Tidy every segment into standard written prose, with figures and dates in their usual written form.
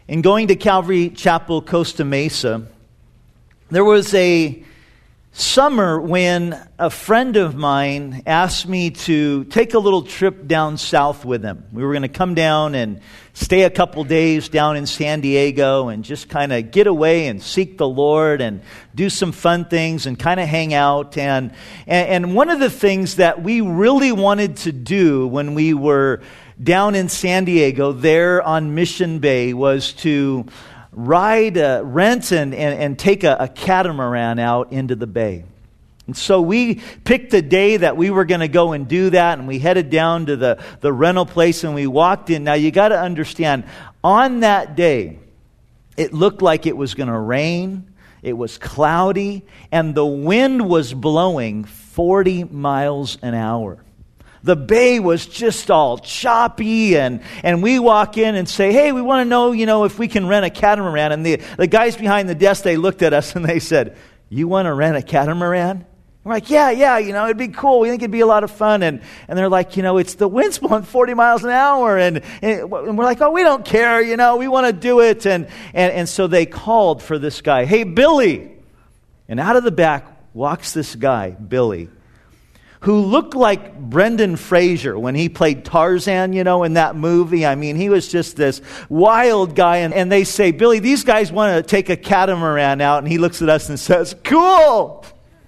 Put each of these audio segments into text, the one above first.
In going to Calvary Chapel, Costa Mesa, there was a summer when a friend of mine asked me to take a little trip down south with him. We were going to come down and stay a couple days down in San Diego and just kind of get away and seek the Lord and do some fun things and kind of hang out. And one of the things that we really wanted to do when we were down in San Diego, there on Mission Bay, was to rent and take a catamaran out into the bay. And so we picked the day that we were going to go and do that, and we headed down to the rental place and we walked in. Now you got to understand, on that day, it looked like it was going to rain, it was cloudy, and the wind was blowing 40 miles an hour. The bay was just all choppy, and we walk in and say, hey, we want to know, if we can rent a catamaran. And the guys behind the desk, they looked at us and they said, you want to rent a catamaran? We're like, yeah, it'd be cool. We think it'd be a lot of fun. And they're like, it's the wind's blowing 40 miles an hour. And we're like, oh, we don't care, we want to do it. And so they called for this guy, hey, Billy. And out of the back walks this guy, Billy, who looked like Brendan Fraser when he played Tarzan, in that movie. I mean, he was just this wild guy. And they say, Billy, these guys want to take a catamaran out. And he looks at us and says, cool.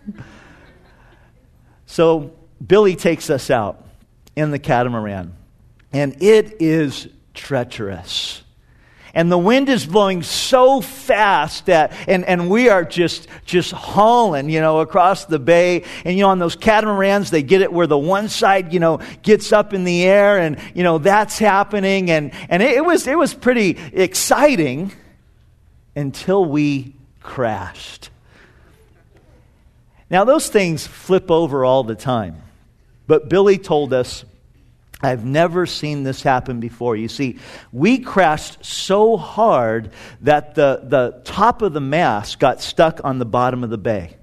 So Billy takes us out in the catamaran. And it is treacherous. And the wind is blowing so fast that, and we are just hauling, across the bay. And, on those catamarans, they get it where the one side, gets up in the air, and, that's happening. And it was pretty exciting until we crashed. Now, those things flip over all the time. But Billy told us, I've never seen this happen before. You see, we crashed so hard that the top of the mast got stuck on the bottom of the bay.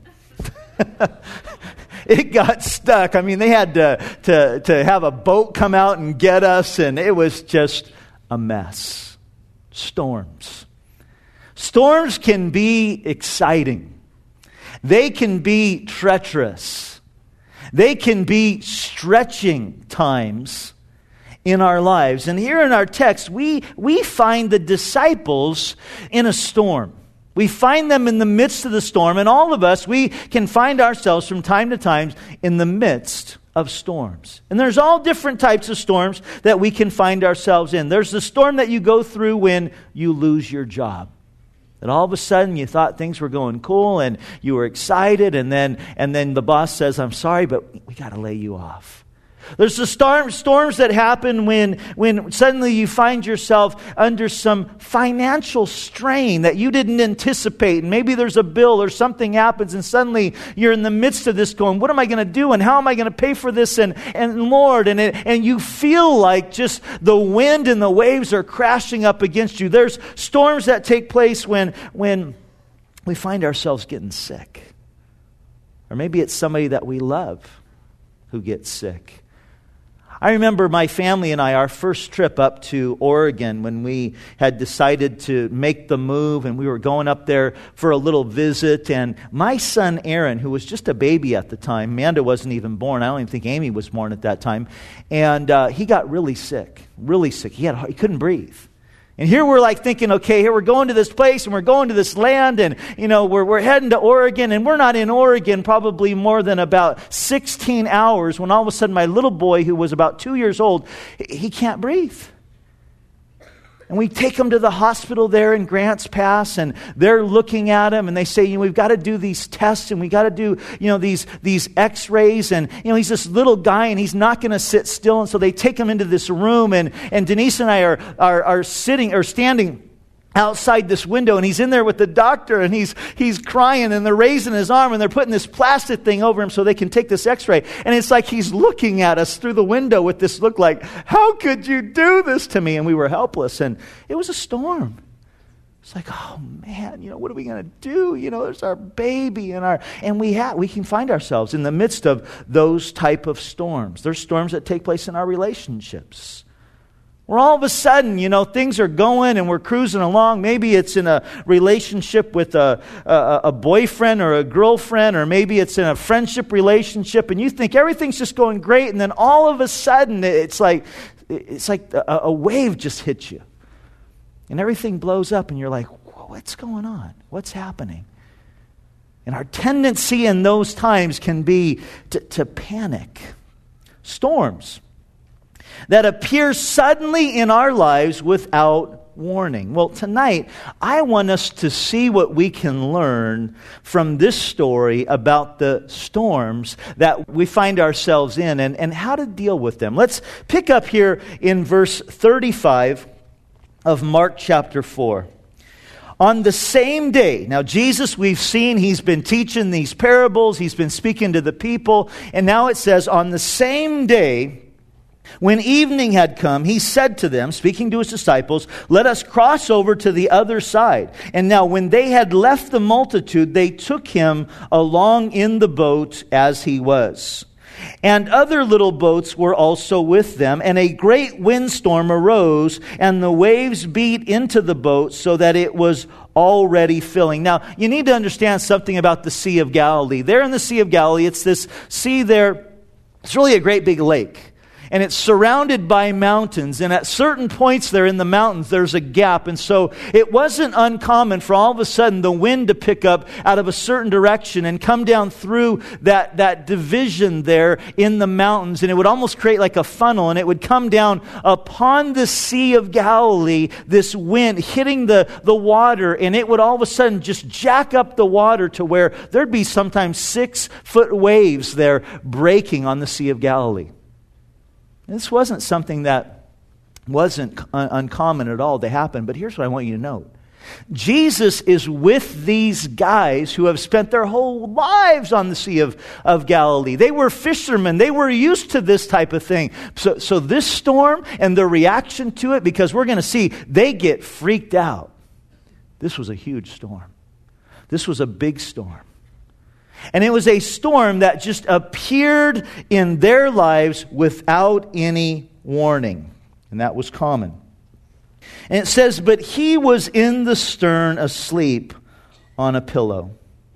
It got stuck. I mean, they had to have a boat come out and get us, and it was just a mess. Storms. Storms can be exciting. They can be treacherous. They can be stretching times in our lives. And here in our text, we find the disciples in a storm. We find them in the midst of the storm. And all of us, we can find ourselves from time to time in the midst of storms. And there's all different types of storms that we can find ourselves in. There's the storm that you go through when you lose your job. And all of a sudden you thought things were going cool and you were excited, and then the boss says, I'm sorry, but we got to lay you off. There's the storms that happen when suddenly you find yourself under some financial strain that you didn't anticipate. And maybe there's a bill or something happens, and suddenly you're in the midst of this going, what am I going to do? And how am I going to pay for this? And Lord, and you feel like just the wind and the waves are crashing up against you. There's storms that take place when we find ourselves getting sick. Or maybe it's somebody that we love who gets sick. I remember my family and I, our first trip up to Oregon, when we had decided to make the move, and we were going up there for a little visit. And my son Aaron, who was just a baby at the time, Amanda wasn't even born. I don't even think Amy was born at that time. And he got really sick. He couldn't breathe. And here we're like thinking, okay, here we're going to this place and we're going to this land, and we're heading to Oregon, and we're not in Oregon probably more than about 16 hours when all of a sudden my little boy, who was about 2 years old, he can't breathe. And we take him to the hospital there in Grants Pass, and they're looking at him, and they say, we've got to do these tests, and we got to do, these x-rays, and, he's this little guy, and he's not going to sit still. And so they take him into this room, and Denise and I are standing outside this window, and he's in there with the doctor, and he's crying, and they're raising his arm, and they're putting this plastic thing over him so they can take this x-ray. And it's like he's looking at us through the window with this look like, how could you do this to me? And we were helpless, and it was a storm. It's like, oh man, what are we going to do? There's our baby, and we can find ourselves in the midst of those type of storms. There's storms that take place in our relationships. Where all of a sudden, things are going and we're cruising along. Maybe it's in a relationship with a boyfriend or a girlfriend, or maybe it's in a friendship relationship, and you think everything's just going great, and then all of a sudden it's like a wave just hits you. And everything blows up, and you're like, what's going on? What's happening? And our tendency in those times can be to panic. Storms that appear suddenly in our lives without warning. Well, tonight, I want us to see what we can learn from this story about the storms that we find ourselves in and how to deal with them. Let's pick up here in verse 35 of Mark chapter 4. On the same day, now Jesus, we've seen, he's been teaching these parables, he's been speaking to the people, and now it says, on the same day, when evening had come, he said to them, speaking to his disciples, let us cross over to the other side. And now when they had left the multitude, they took him along in the boat as he was. And other little boats were also with them, and a great windstorm arose, and the waves beat into the boat so that it was already filling. Now, you need to understand something about the Sea of Galilee. There in the Sea of Galilee, it's this sea there. It's really a great big lake. And it's surrounded by mountains. And at certain points there in the mountains, there's a gap. And so it wasn't uncommon for all of a sudden the wind to pick up out of a certain direction and come down through that division there in the mountains. And it would almost create like a funnel. And it would come down upon the Sea of Galilee, this wind hitting the water. And it would all of a sudden just jack up the water to where there'd be sometimes 6-foot waves there breaking on the Sea of Galilee. This wasn't something that wasn't uncommon at all to happen, but here's what I want you to note. Jesus is with these guys who have spent their whole lives on the Sea of Galilee. They were fishermen. They were used to this type of thing. So this storm and their reaction to it, because we're going to see, they get freaked out. This was a huge storm. This was a big storm. And it was a storm that just appeared in their lives without any warning. And that was common. And it says, but he was in the stern asleep on a pillow.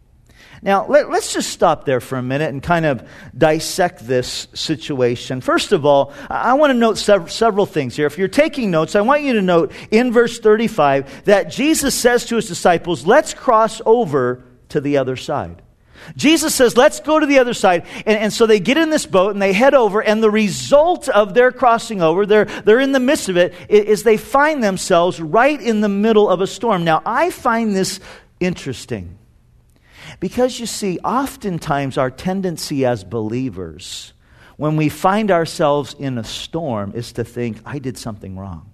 Now, let's just stop there for a minute and kind of dissect this situation. First of all, I want to note several things here. If you're taking notes, I want you to note in verse 35 that Jesus says to his disciples, let's cross over to the other side. Jesus says, let's go to the other side. And so they get in this boat and they head over. And the result of their crossing over, they're in the midst of it, is they find themselves right in the middle of a storm. Now, I find this interesting. Because you see, oftentimes our tendency as believers, when we find ourselves in a storm, is to think, I did something wrong.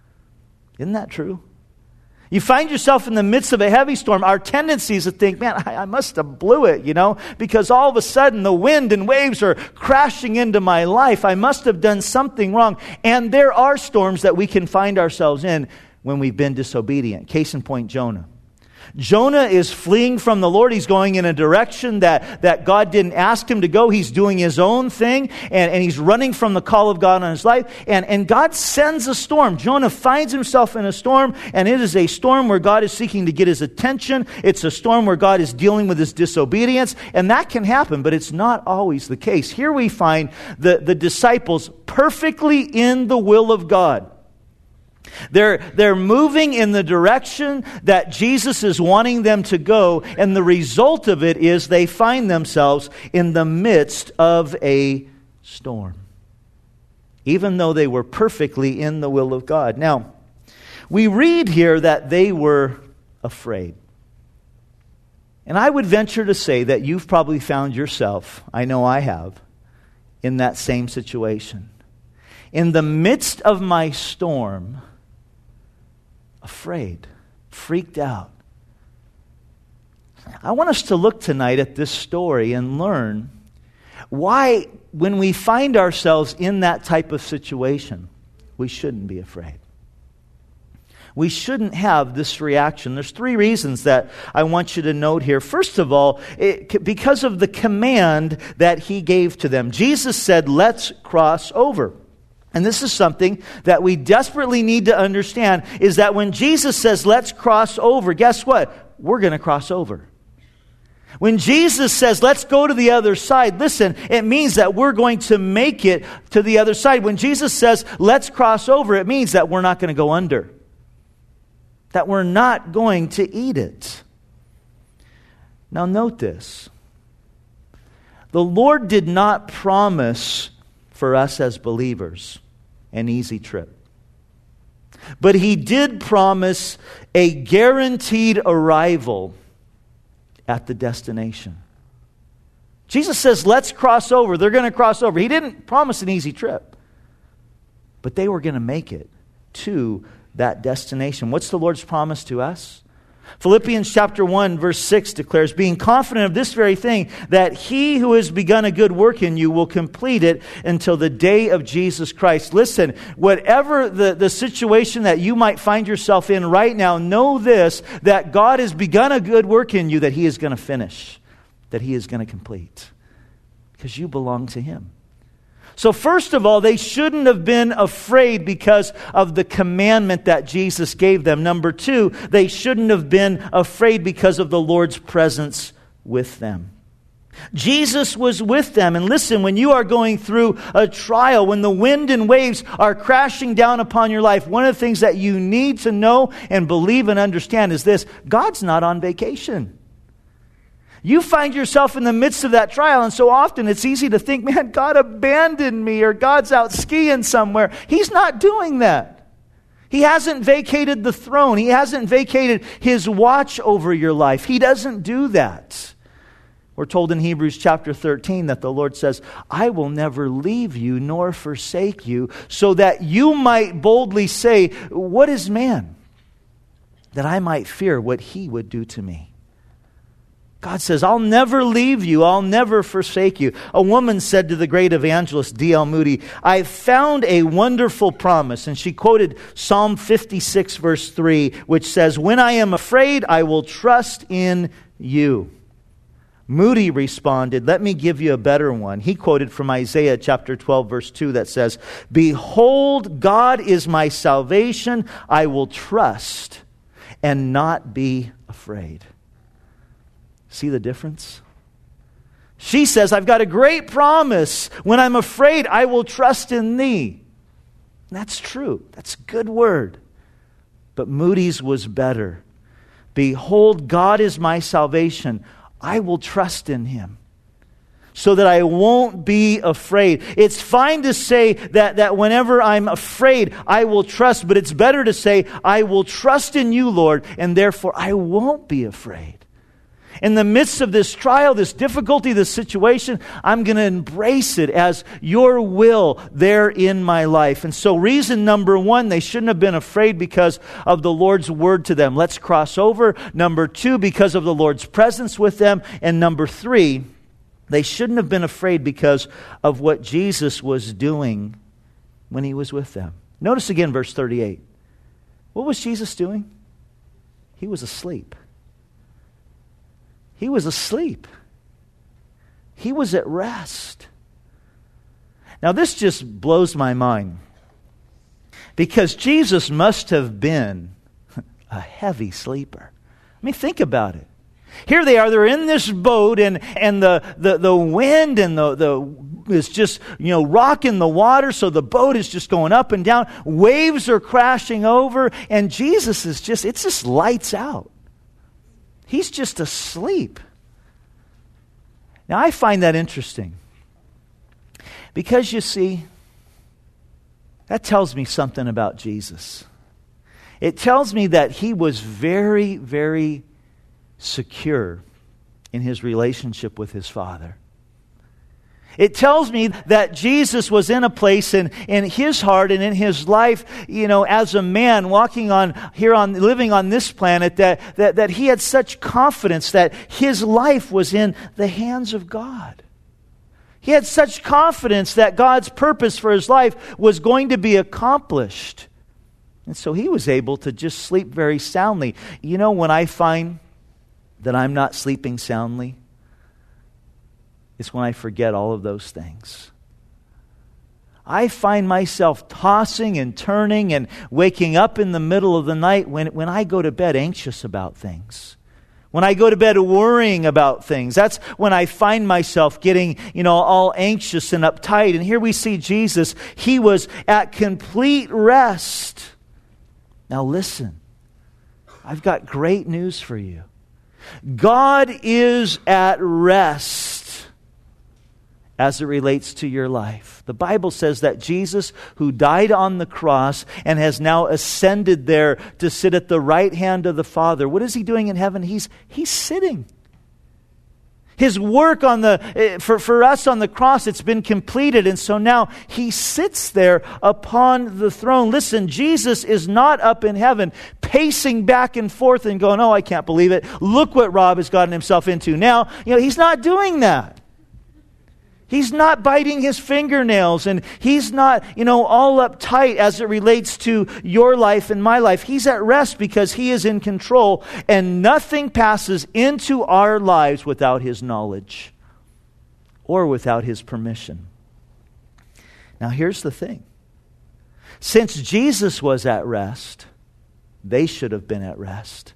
Isn't that true? You find yourself in the midst of a heavy storm, our tendency is to think, man, I must have blew it, because all of a sudden the wind and waves are crashing into my life. I must have done something wrong. And there are storms that we can find ourselves in when we've been disobedient. Case in point, Jonah. Jonah is fleeing from the Lord. He's going in a direction that God didn't ask him to go. He's doing his own thing, and he's running from the call of God on his life. And God sends a storm. Jonah finds himself in a storm, and it is a storm where God is seeking to get his attention. It's a storm where God is dealing with his disobedience, and that can happen, but it's not always the case. Here we find the disciples perfectly in the will of God. They're moving in the direction that Jesus is wanting them to go, and the result of it is they find themselves in the midst of a storm, even though they were perfectly in the will of God. Now, we read here that they were afraid. And I would venture to say that you've probably found yourself, I know I have, in that same situation. In the midst of my storm, afraid, freaked out. I want us to look tonight at this story and learn why, when we find ourselves in that type of situation, we shouldn't be afraid. We shouldn't have this reaction. There's 3 reasons that I want you to note here. First of all, because of the command that he gave to them. Jesus said, let's cross over. And this is something that we desperately need to understand, is that when Jesus says, let's cross over, guess what? We're going to cross over. When Jesus says, let's go to the other side, listen, it means that we're going to make it to the other side. When Jesus says, let's cross over, it means that we're not going to go under. That we're not going to eat it. Now note this. The Lord did not promise for us as believers an easy trip. But He did promise a guaranteed arrival at the destination. Jesus says, let's cross over. They're going to cross over. He didn't promise an easy trip. But they were going to make it to that destination. What's the Lord's promise to us? Philippians chapter 1 verse 6 declares, being confident of this very thing, that He who has begun a good work in you will complete it until the day of Jesus Christ. Listen, whatever the situation that you might find yourself in right now, know this, that God has begun a good work in you that He is going to finish, that He is going to complete, because you belong to Him. So first of all, they shouldn't have been afraid because of the commandment that Jesus gave them. Number two, they shouldn't have been afraid because of the Lord's presence with them. Jesus was with them. And listen, when you are going through a trial, when the wind and waves are crashing down upon your life, one of the things that you need to know and believe and understand is this: God's not on vacation. You find yourself in the midst of that trial, and so often it's easy to think, man, God abandoned me, or God's out skiing somewhere. He's not doing that. He hasn't vacated the throne. He hasn't vacated His watch over your life. He doesn't do that. We're told in Hebrews chapter 13 that the Lord says, I will never leave you nor forsake you, so that you might boldly say, what is man? That I might fear what he would do to me. God says, I'll never leave you. I'll never forsake you. A woman said to the great evangelist D.L. Moody, I found a wonderful promise. And she quoted Psalm 56 verse 3, which says, when I am afraid, I will trust in you. Moody responded, let me give you a better one. He quoted from Isaiah chapter 12 verse 2 that says, behold, God is my salvation. I will trust and not be afraid. See the difference? She says, I've got a great promise. When I'm afraid, I will trust in thee. And that's true. That's a good word. But Moody's was better. Behold, God is my salvation. I will trust in Him, so that I won't be afraid. It's fine to say that whenever I'm afraid, I will trust. But it's better to say, I will trust in you, Lord, and therefore I won't be afraid. In the midst of this trial, this difficulty, this situation, I'm going to embrace it as your will there in my life. And so reason number one, they shouldn't have been afraid because of the Lord's word to them. Let's cross over. Number two, because of the Lord's presence with them. And number three, they shouldn't have been afraid because of what Jesus was doing when He was with them. Notice again verse 38. What was Jesus doing? He was asleep. He was asleep. He was at rest. Now this just blows my mind, because Jesus must have been a heavy sleeper. I mean, think about it. Here they are, they're in this boat, and the wind and the is just, rocking the water, so the boat is just going up and down. Waves are crashing over, and Jesus is it's just lights out. He's just asleep. Now, I find that interesting, because you see, that tells me something about Jesus. It tells me that He was very, very secure in His relationship with His Father. It tells me that Jesus was in a place in His heart and in His life, as a man living on this planet, that He had such confidence that His life was in the hands of God. He had such confidence that God's purpose for His life was going to be accomplished. And so He was able to just sleep very soundly. When I find that I'm not sleeping soundly, it's when I forget all of those things. I find myself tossing and turning and waking up in the middle of the night when I go to bed anxious about things. When I go to bed worrying about things. That's when I find myself getting, all anxious and uptight. And here we see Jesus. He was at complete rest. Now listen, I've got great news for you. God is at rest as it relates to your life. The Bible says that Jesus, who died on the cross and has now ascended there to sit at the right hand of the Father, what is He doing in heaven? He's sitting. His work for us on the cross, it's been completed. And so now He sits there upon the throne. Listen, Jesus is not up in heaven pacing back and forth and going, oh, I can't believe it. Look what Rob has gotten himself into. Now, He's not doing that. He's not biting his fingernails, and He's not, all uptight as it relates to your life and my life. He's at rest because He is in control, and nothing passes into our lives without His knowledge or without His permission. Now, here's the thing. Since Jesus was at rest, they should have been at rest.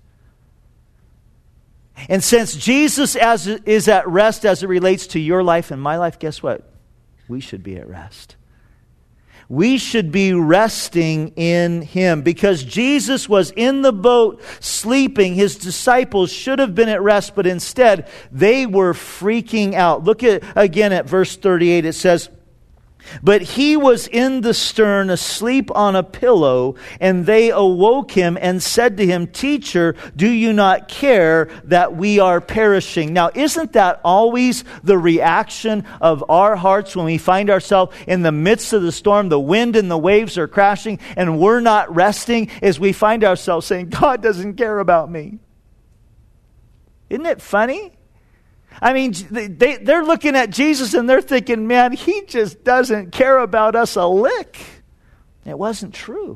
And since Jesus is at rest as it relates to your life and my life, guess what? We should be at rest. We should be resting in Him. Because Jesus was in the boat sleeping, His disciples should have been at rest, but instead they were freaking out. Look again at verse 38. It says, but He was in the stern, asleep on a pillow, and they awoke Him and said to Him, Teacher, do you not care that we are perishing? Now, isn't that always the reaction of our hearts when we find ourselves in the midst of the storm, the wind and the waves are crashing, and we're not resting, is we find ourselves saying, God doesn't care about me. Isn't it funny? I mean, they're looking at Jesus and they're thinking, man, He just doesn't care about us a lick. It wasn't true.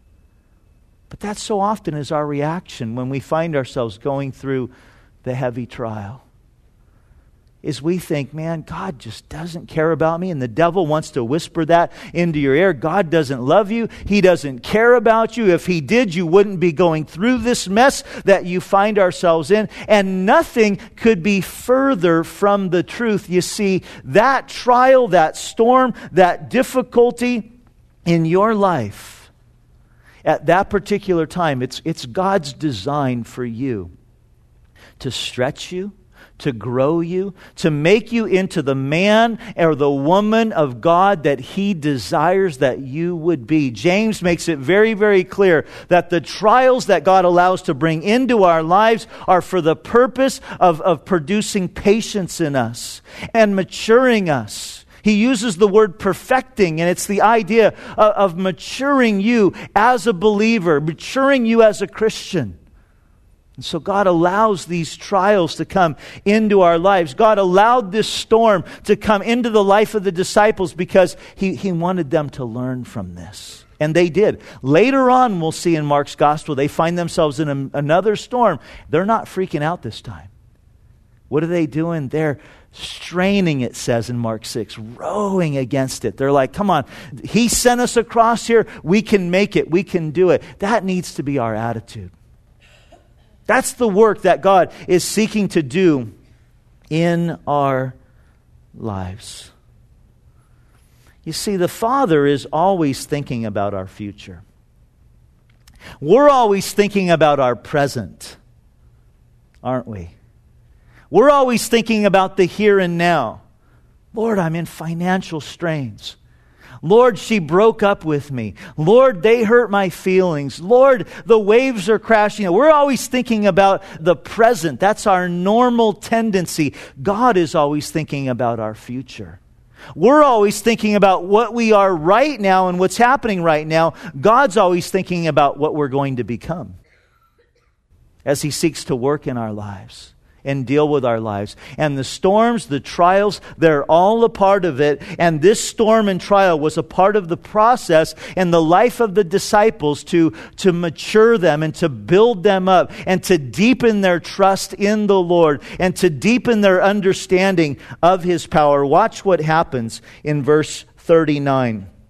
But that so often is our reaction when we find ourselves going through the heavy trial. Is we think, man, God just doesn't care about me. And the devil wants to whisper that into your ear. God doesn't love you. He doesn't care about you. If He did, you wouldn't be going through this mess that you find ourselves in. And nothing could be further from the truth. You see, that trial, that storm, that difficulty in your life, at that particular time, it's God's design for you to stretch you, to grow you, to make you into the man or the woman of God that He desires that you would be. James makes it very, very clear that the trials that God allows to bring into our lives are for the purpose of producing patience in us and maturing us. He uses the word perfecting, and it's the idea of maturing you as a believer, maturing you as a Christian. And so God allows these trials to come into our lives. God allowed this storm to come into the life of the disciples because He wanted them to learn from this. And they did. Later on, we'll see in Mark's gospel, they find themselves in another storm. They're not freaking out this time. What are they doing? They're straining, it says in Mark 6, rowing against it. They're like, come on, He sent us across here. We can make it. We can do it. That needs to be our attitude. That's the work that God is seeking to do in our lives. You see, the Father is always thinking about our future. We're always thinking about our present, aren't we? We're always thinking about the here and now. Lord, I'm in financial strains. Lord, she broke up with me. Lord, they hurt my feelings. Lord, the waves are crashing. We're always thinking about the present. That's our normal tendency. God is always thinking about our future. We're always thinking about what we are right now and what's happening right now. God's always thinking about what we're going to become as He seeks to work in our lives and deal with our lives. And the storms, the trials, they're all a part of it. And this storm and trial was a part of the process and the life of the disciples to mature them and to build them up and to deepen their trust in the Lord and to deepen their understanding of His power. Watch what happens in verse 39.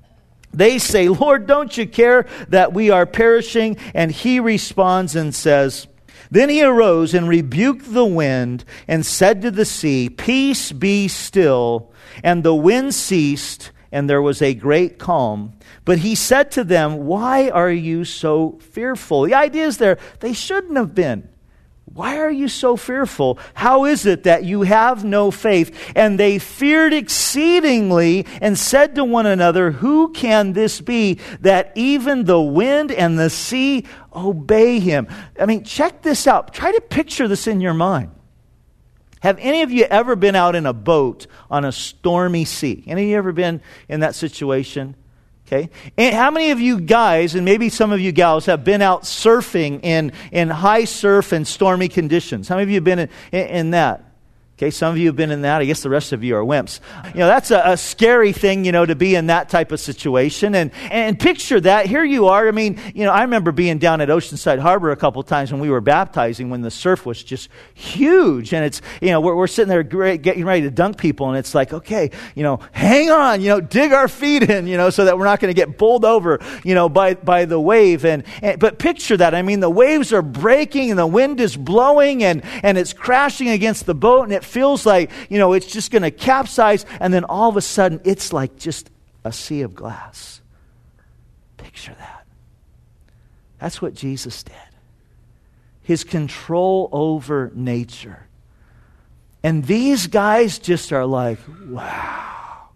They say, Lord, don't you care that we are perishing? And he responds and says, then he arose and rebuked the wind and said to the sea, peace, be still. And the wind ceased, and there was a great calm. But he said to them, why are you so fearful? The idea is there, they shouldn't have been. Why are you so fearful? How is it that you have no faith? And they feared exceedingly and said to one another, who can this be that even the wind and the sea obey him? I mean, check this out. Try to picture this in your mind. Have any of you ever been out in a boat on a stormy sea? Any of you ever been in that situation? Okay. And how many of you guys, and maybe some of you gals, have been out surfing in high surf and stormy conditions? How many of you have been in that? Okay, some of you have been in that. I guess the rest of you are wimps. You know, that's a scary thing, you know, to be in that type of situation. And picture that. Here you are. I mean, you know, I remember being down at Oceanside Harbor a couple times when we were baptizing, when the surf was just huge. And it's, you know, we're sitting there getting ready to dunk people. And it's like, okay, you know, hang on, you know, dig our feet in, you know, so that we're not going to get bowled over, you know, by the wave. But picture that. I mean, the waves are breaking and the wind is blowing and it's crashing against the boat, and it feels like, you know, it's just going to capsize, and then all of a sudden it's like just a sea of glass. Picture that. That's what Jesus did. His control over nature. And these guys just are like, wow.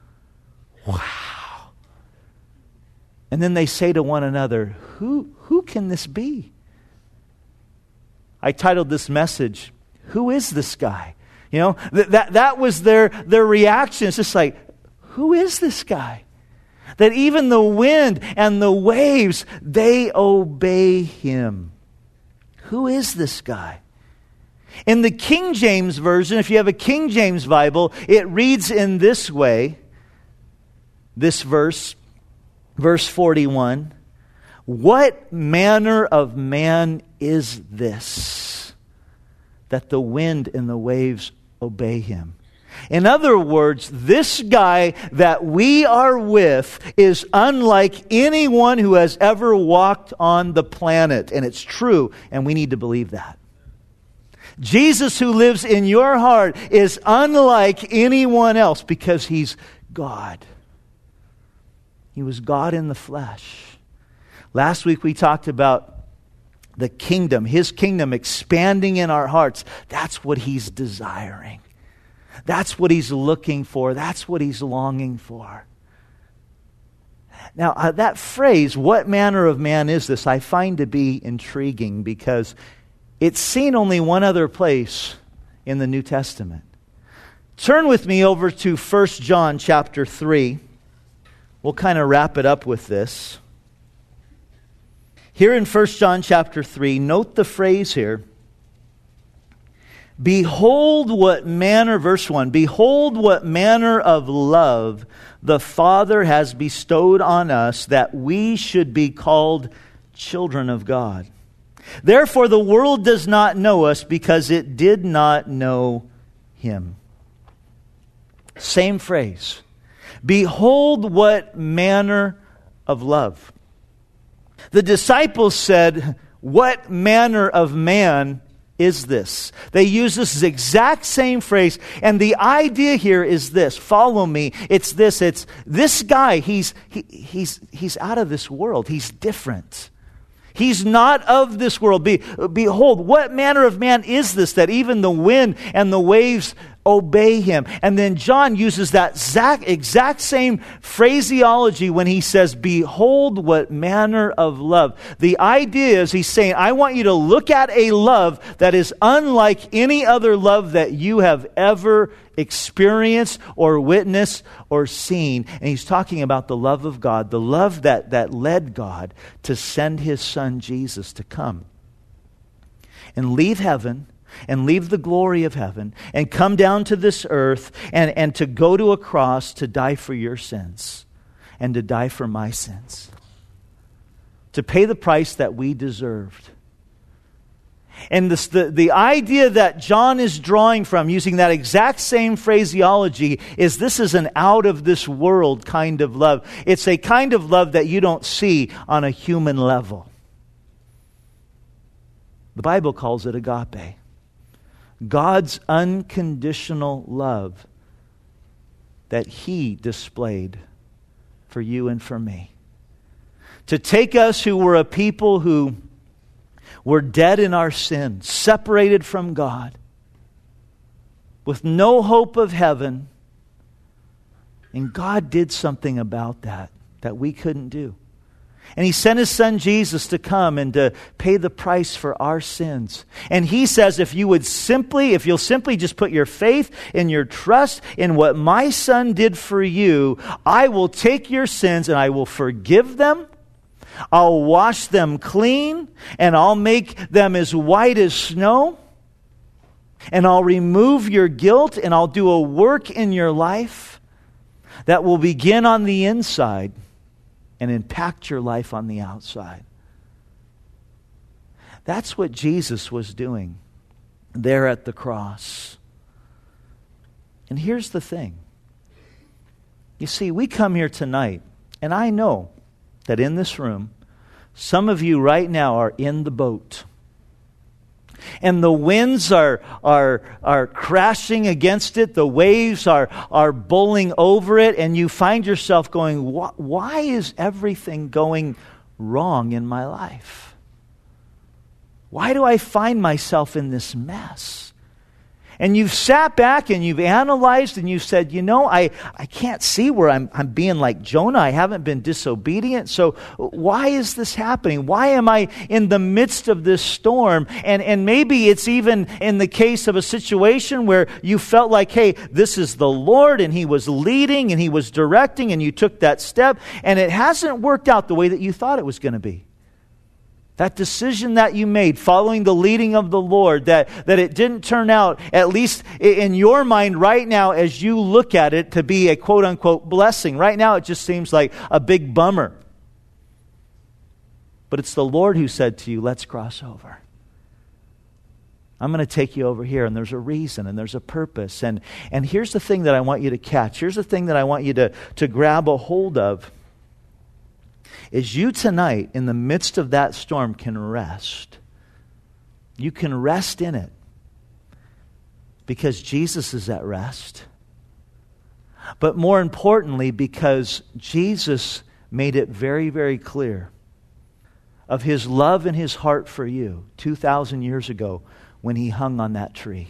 Wow. And then they say to one another, who can this be? I titled this message, who is this guy? You know, that was their reaction. It's just like, who is this guy? That even the wind and the waves, they obey him. Who is this guy? In the King James Version, if you have a King James Bible, it reads in this way, this verse 41. What manner of man is this, that the wind and the waves obey him? In other words, this guy that we are with is unlike anyone who has ever walked on the planet. And it's true, and we need to believe that. Jesus, who lives in your heart, is unlike anyone else because he's God. He was God in the flesh. Last week we talked about the kingdom, his kingdom expanding in our hearts. That's what he's desiring. That's what he's looking for. That's what he's longing for. Now, that phrase, what manner of man is this, I find to be intriguing because it's seen only one other place in the New Testament. Turn with me over to 1 John chapter 3. We'll kind of wrap it up with this. Here in 1 John chapter 3, note the phrase here. Behold what manner, verse 1, behold what manner of love the Father has bestowed on us, that we should be called children of God. Therefore the world does not know us because it did not know him. Same phrase. Behold what manner of love. The disciples said, what manner of man is this? They use this exact same phrase. And the idea here is this. Follow me. It's this guy. He's out of this world. He's different. He's not of this world. Behold, what manner of man is this, that even the wind and the waves obey him? And then John uses that exact same phraseology when he says, behold what manner of love. The idea is he's saying, I want you to look at a love that is unlike any other love that you have ever experienced or witnessed or seen. And he's talking about the love of God, the love that led God to send his son Jesus to come and leave heaven and leave the glory of heaven and come down to this earth and to go to a cross to die for your sins and to die for my sins, to pay the price that we deserved. And the idea that John is drawing from, using that exact same phraseology, is this is an out-of-this-world kind of love. It's a kind of love that you don't see on a human level. The Bible calls it agape. God's unconditional love that He displayed for you and for me. To take us who were a people who were dead in our sin, separated from God, with no hope of heaven, and God did something about that we couldn't do. And He sent His Son Jesus to come and to pay the price for our sins. And He says, if you'll simply just put your faith and your trust in what my Son did for you, I will take your sins and I will forgive them. I'll wash them clean, and I'll make them as white as snow. And I'll remove your guilt, and I'll do a work in your life that will begin on the inside and impact your life on the outside. That's what Jesus was doing there at the cross. And here's the thing. You see, we come here tonight, and I know that in this room, some of you right now are in the boat. And the winds are crashing against it. The waves are bowling over it. And you find yourself going, why is everything going wrong in my life? Why do I find myself in this mess? And you've sat back and you've analyzed and you've said, I can't see where I'm being like Jonah. I haven't been disobedient. So why is this happening? Why am I in the midst of this storm? And maybe it's even in the case of a situation where you felt like, hey, this is the Lord and He was leading and He was directing and you took that step and it hasn't worked out the way that you thought it was going to be. That decision that you made following the leading of the Lord, that it didn't turn out, at least in your mind right now as you look at it, to be a quote-unquote blessing. Right now it just seems like a big bummer. But it's the Lord who said to you, let's cross over. I'm going to take you over here, and there's a reason, and there's a purpose. And here's the thing that I want you to catch. Here's the thing that I want you to grab a hold of. Is you tonight, in the midst of that storm, can rest. You can rest in it. Because Jesus is at rest. But more importantly, because Jesus made it very, very clear of His love and His heart for you 2,000 years ago when He hung on that tree.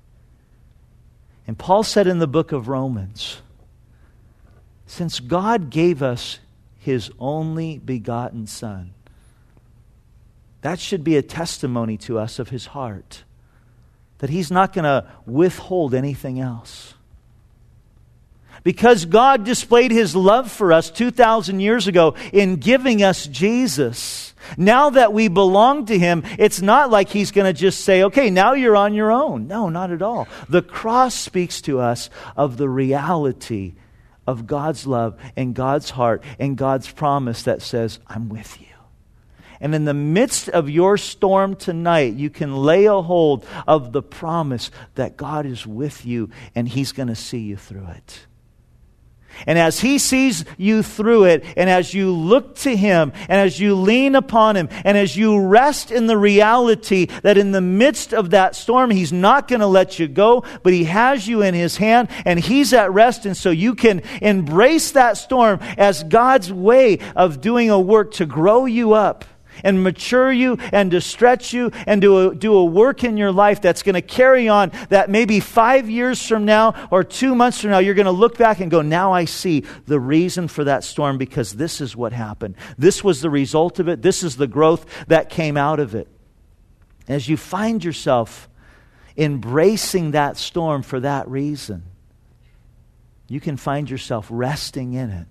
And Paul said in the book of Romans, since God gave us His only begotten Son, that should be a testimony to us of His heart, that He's not going to withhold anything else. Because God displayed His love for us 2,000 years ago in giving us Jesus, now that we belong to Him, it's not like He's going to just say, okay, now you're on your own. No, not at all. The cross speaks to us of the reality of God's love and God's heart and God's promise that says, I'm with you. And in the midst of your storm tonight, you can lay a hold of the promise that God is with you and He's going to see you through it. And as He sees you through it, and as you look to Him, and as you lean upon Him, and as you rest in the reality that in the midst of that storm, He's not going to let you go, but He has you in His hand, and He's at rest, and so you can embrace that storm as God's way of doing a work to grow you up, and mature you, and to stretch you, and do a work in your life that's going to carry on, that maybe 5 years from now or 2 months from now, you're going to look back and go, now I see the reason for that storm, because this is what happened. This was the result of it. This is the growth that came out of it. As you find yourself embracing that storm for that reason, you can find yourself resting in it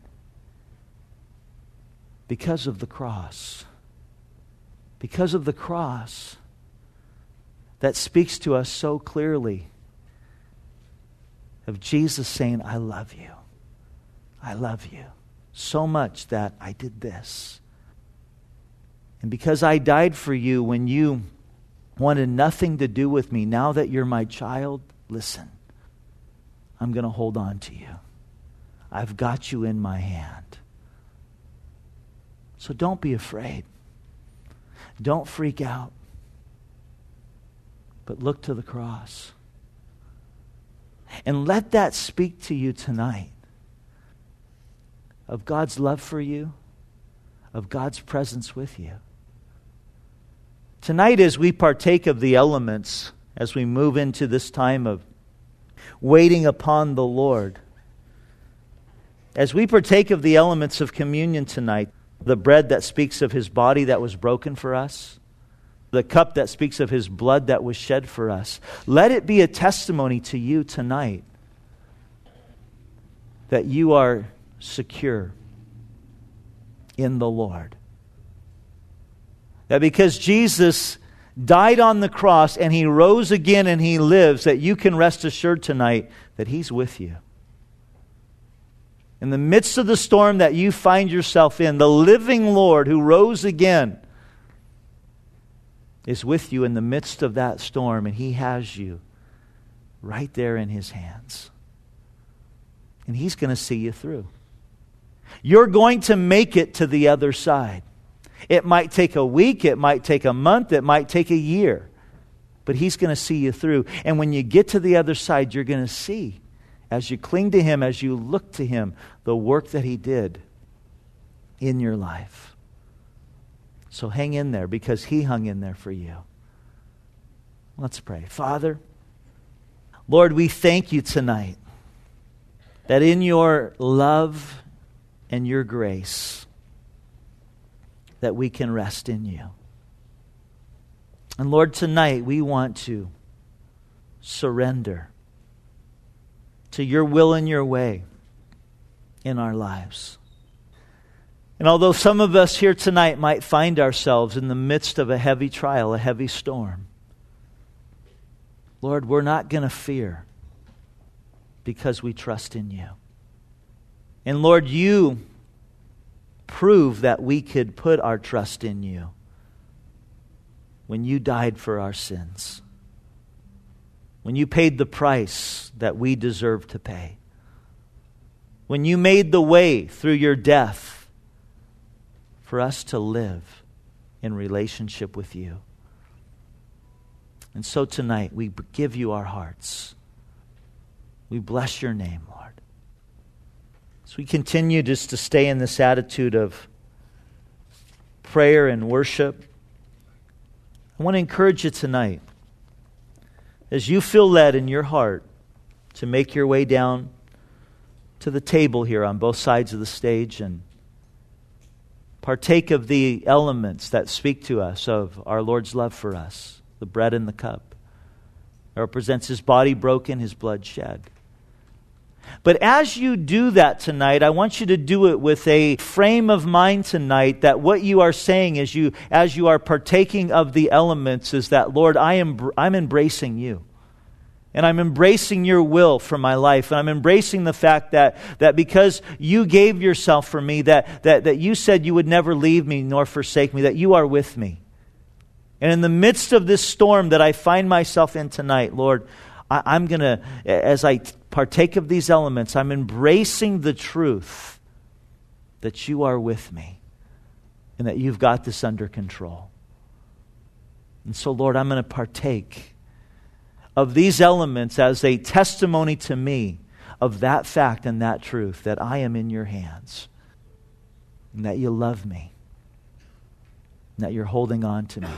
because of the cross. Because of the cross that speaks to us so clearly of Jesus saying, I love you. I love you so much that I did this. And because I died for you when you wanted nothing to do with me. Now that you're my child, listen, I'm going to hold on to you. I've got you in my hand. So don't be afraid. Don't freak out. But look to the cross. And let that speak to you tonight of God's love for you, of God's presence with you. Tonight, as we partake of the elements, as we move into this time of waiting upon the Lord, as we partake of the elements of communion tonight, the bread that speaks of His body that was broken for us, the cup that speaks of His blood that was shed for us, let it be a testimony to you tonight that you are secure in the Lord. That because Jesus died on the cross and He rose again and He lives, that you can rest assured tonight that He's with you. In the midst of the storm that you find yourself in, the living Lord who rose again is with you in the midst of that storm, and He has you right there in His hands. And He's going to see you through. You're going to make it to the other side. It might take a week, it might take a month, it might take a year. But He's going to see you through. And when you get to the other side, you're going to see, as you cling to Him, as you look to Him, the work that He did in your life. So hang in there, because He hung in there for you. Let's pray. Father, Lord, we thank You tonight that in Your love and Your grace, that we can rest in You. And Lord, tonight we want to surrender to Your will and Your way in our lives. And although some of us here tonight might find ourselves in the midst of a heavy trial, a heavy storm, Lord, we're not going to fear, because we trust in You. And Lord, You prove that we could put our trust in You when You died for our sins, when You paid the price that we deserve to pay, when You made the way through Your death for us to live in relationship with You. And so tonight we give You our hearts. We bless Your name, Lord. As we continue just to stay in this attitude of prayer and worship, I want to encourage you tonight, as you feel led in your heart to make your way down to the table here on both sides of the stage and partake of the elements that speak to us of our Lord's love for us, the bread and the cup. It represents His body broken, His blood shed. But as you do that tonight, I want you to do it with a frame of mind tonight that what you are saying is as you are partaking of the elements is that, Lord, I'm embracing You. And I'm embracing Your will for my life. And I'm embracing the fact that because You gave Yourself for me, that You said You would never leave me nor forsake me, that You are with me. And in the midst of this storm that I find myself in tonight, Lord, I'm going to, as I partake of these elements, I'm embracing the truth that You are with me and that You've got this under control. And so, Lord, I'm going to partake of these elements as a testimony to me of that fact and that truth, that I am in Your hands and that You love me and that You're holding on to me.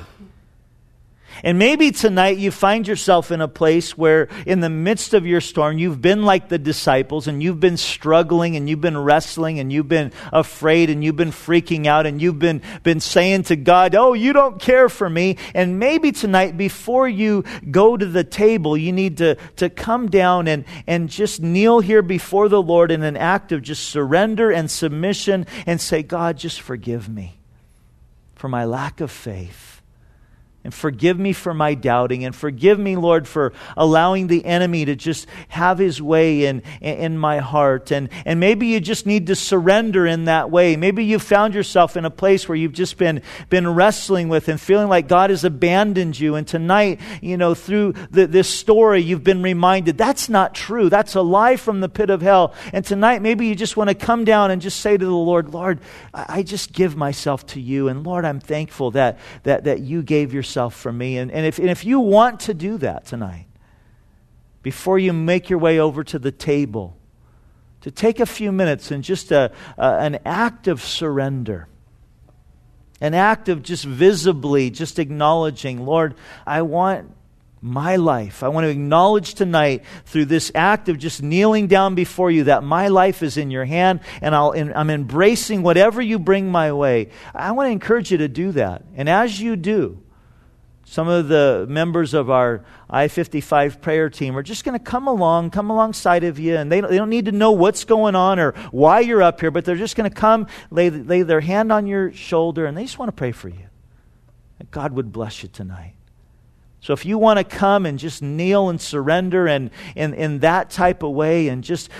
And maybe tonight you find yourself in a place where in the midst of your storm, you've been like the disciples and you've been struggling and you've been wrestling and you've been afraid and you've been freaking out and you've been saying to God, oh, You don't care for me. And maybe tonight before you go to the table, you need to come down and just kneel here before the Lord in an act of just surrender and submission and say, God, just forgive me for my lack of faith And forgive me for my doubting. And forgive me, Lord, for allowing the enemy to just have his way in my heart. And maybe you just need to surrender in that way. Maybe you found yourself in a place where you've just been wrestling with and feeling like God has abandoned you. And tonight, through this story, you've been reminded that's not true. That's a lie from the pit of hell. And tonight, maybe you just want to come down and just say to the Lord, Lord, I just give myself to you. And Lord, I'm thankful that you gave yourself for me. And if you want to do that tonight, before you make your way over to the table, to take a few minutes and just an act of surrender, an act of just visibly just acknowledging, Lord, I want my life. I want to acknowledge tonight through this act of just kneeling down before you that my life is in your hand and I'm embracing whatever you bring my way. I want to encourage you to do that. And as you do, some of the members of our I-55 prayer team are just going to come alongside of you, and they don't need to know what's going on or why you're up here, but they're just going to come, lay their hand on your shoulder, and they just want to pray for you. That God would bless you tonight. So if you want to come and just kneel and surrender and in that type of way and just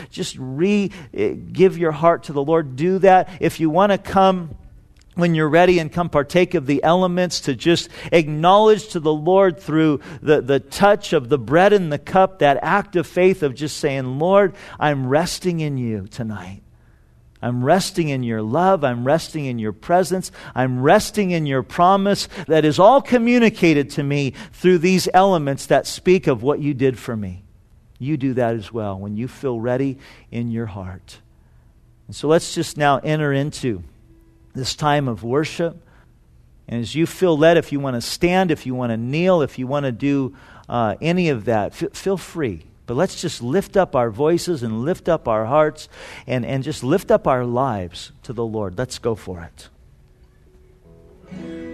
give your heart to the Lord, do that. If you want to come when you're ready and come partake of the elements to just acknowledge to the Lord through the touch of the bread and the cup, that act of faith of just saying, Lord, I'm resting in you tonight. I'm resting in your love. I'm resting in your presence. I'm resting in your promise that is all communicated to me through these elements that speak of what you did for me. You do that as well when you feel ready in your heart. And so let's just now enter into this time of worship. And as you feel led, if you want to stand, if you want to kneel, if you want to do any of that, feel free. But let's just lift up our voices and lift up our hearts and just lift up our lives to the Lord. Let's go for it.